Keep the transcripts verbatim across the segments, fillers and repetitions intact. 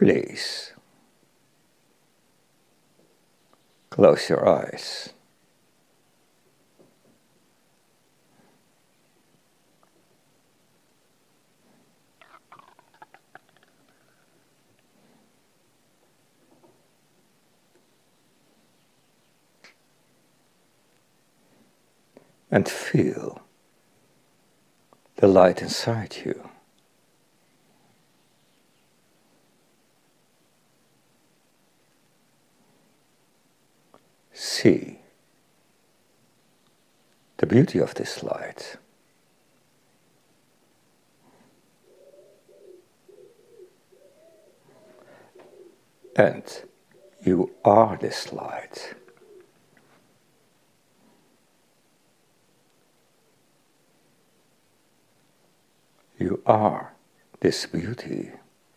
Please close your eyes. And feel the light inside you. See the beauty of this light. And you are this light. You are this beauty.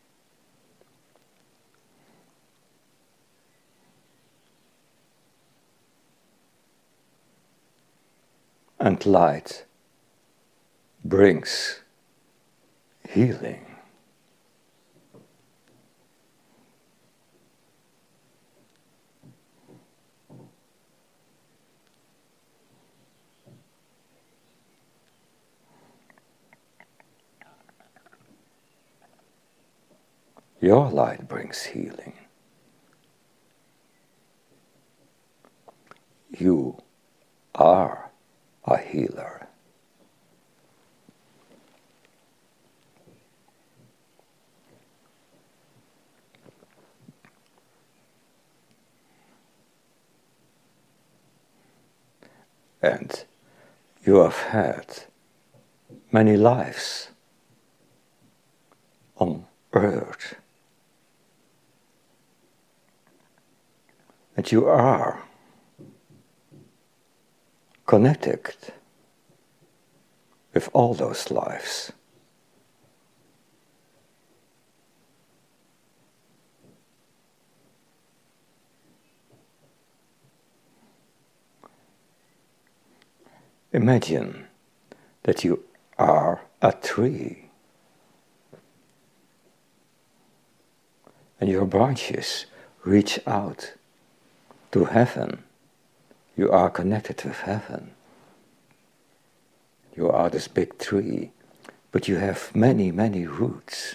And light brings healing. Your light brings healing. You are a healer. And you have had many lives on earth. And you are connected with all those lives. Imagine that you are a tree and your branches reach out to heaven. You are connected with heaven. You are this big tree, but you have many, many roots.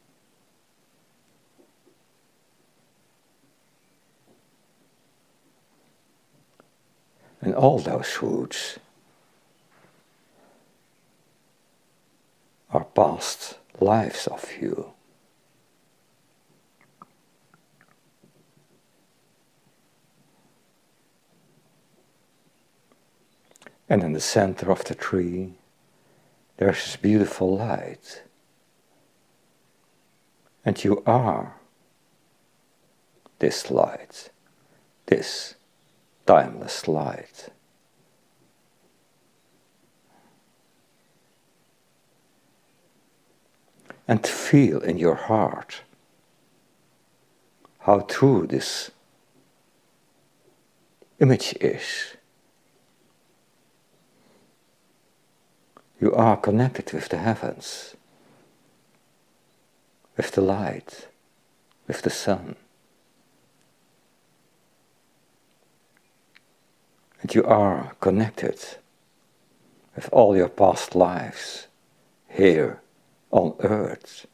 And all those roots are past lives of you. And in the center of the tree, there's this beautiful light. And you are this light, this timeless light. And feel in your heart how true this image is. You are connected with the heavens, with the light, with the sun. And you are connected with all your past lives here on earth.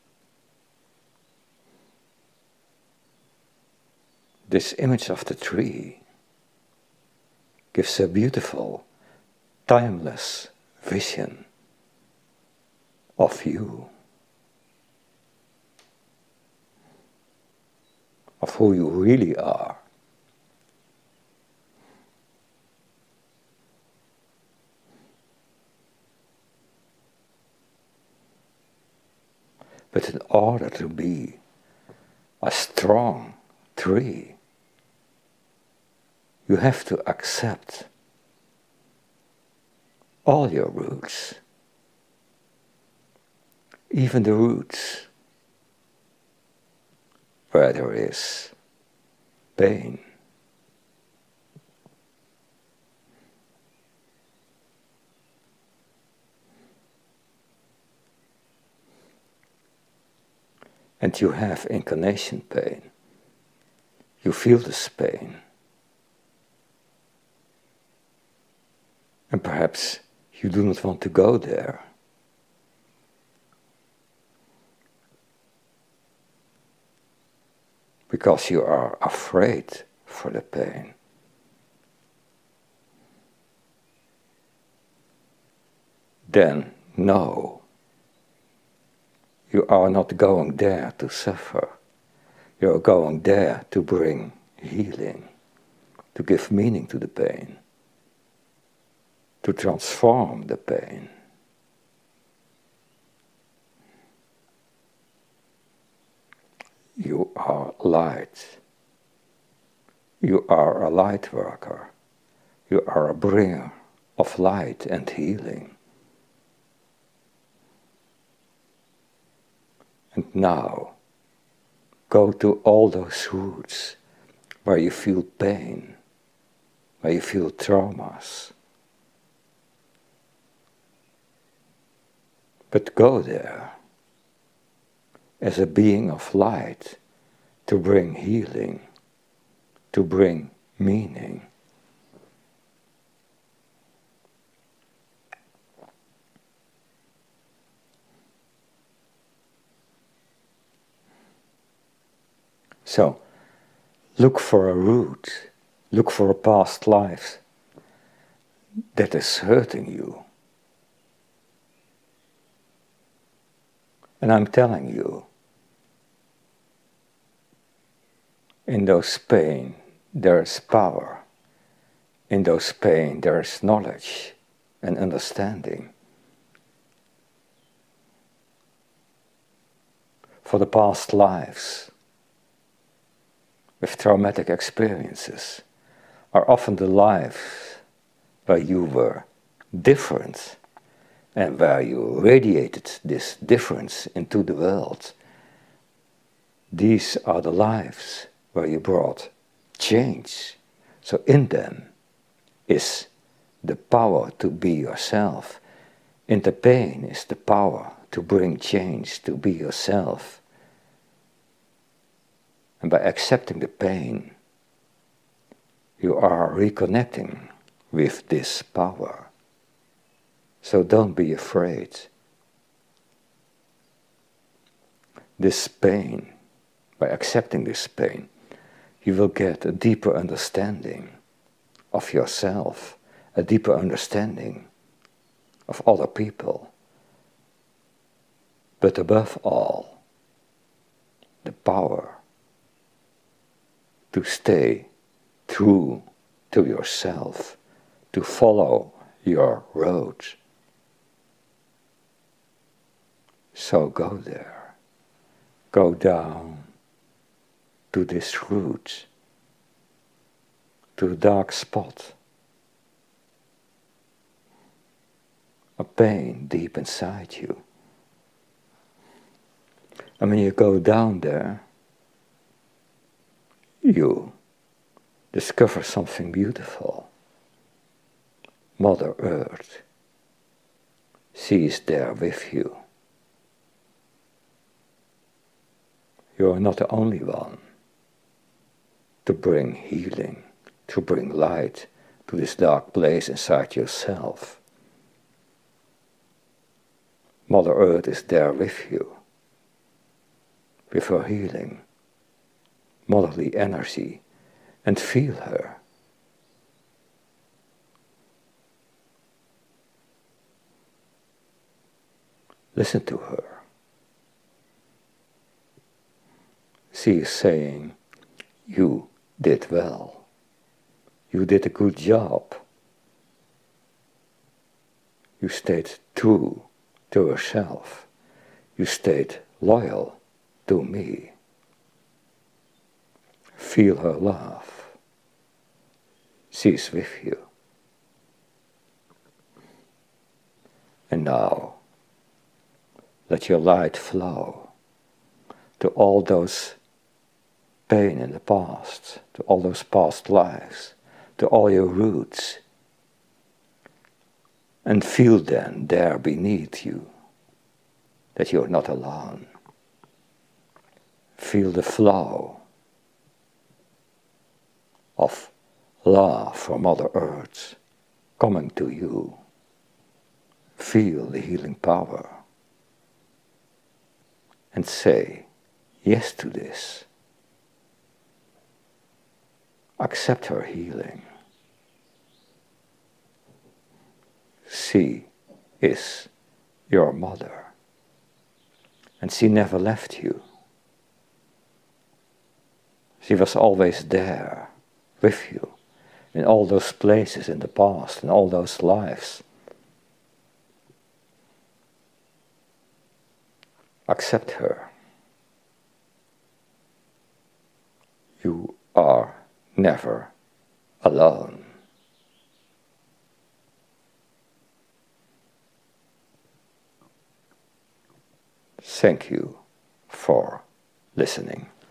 This image of the tree gives a beautiful, timeless vision of you, of who you really are. But in order to be a strong tree, you have to accept all your roots, even the roots where there is pain. and you have incarnation pain. You feel this pain. And perhaps you do not want to go there. Because you are afraid for the pain. Then no, you are not going there to suffer. You are going there to bring healing, to give meaning to the pain, to transform the pain. You are light. You are a light worker. You are a bringer of light and healing. And now, go to all those roots where you feel pain, where you feel traumas. But go there as a being of light to bring healing, to bring meaning. So, look for a root, look for a past life that is hurting you. And I'm telling you, in those pain there is power. In those pain there is knowledge and understanding. For the past lives with traumatic experiences are often the lives where you were different and where you radiated this difference into the world. These are the lives where you brought change. So in them is the power to be yourself. In the pain is the power to bring change, to be yourself. And by accepting the pain, you are reconnecting with this power. So don't be afraid. This pain, by accepting this pain, you will get a deeper understanding of yourself, a deeper understanding of other people. But above all, the power to stay true to yourself, to follow your road. So go there, go down to this root, to the dark spot, a pain deep inside you. And when you go down there, you discover something beautiful. Mother Earth, she is there with you. You are not the only one to bring healing, to bring light to this dark place inside yourself. Mother Earth is there with you, with her healing, motherly energy, and feel her. Listen to her. She is saying, you did well. You did a good job. You stayed true to yourself. You stayed loyal to me. Feel her love. She is with you. And now, let your light flow to all those pain in the past, to all those past lives, to all your roots, and feel then there beneath you that you're not alone. feel the flow of love from Mother Earth coming to you. Feel the healing power and say yes to this. Accept her healing. She is your mother, and she never left you. She was always there with you in all those places in the past, in all those lives. Accept her. You are never alone. Thank you for listening.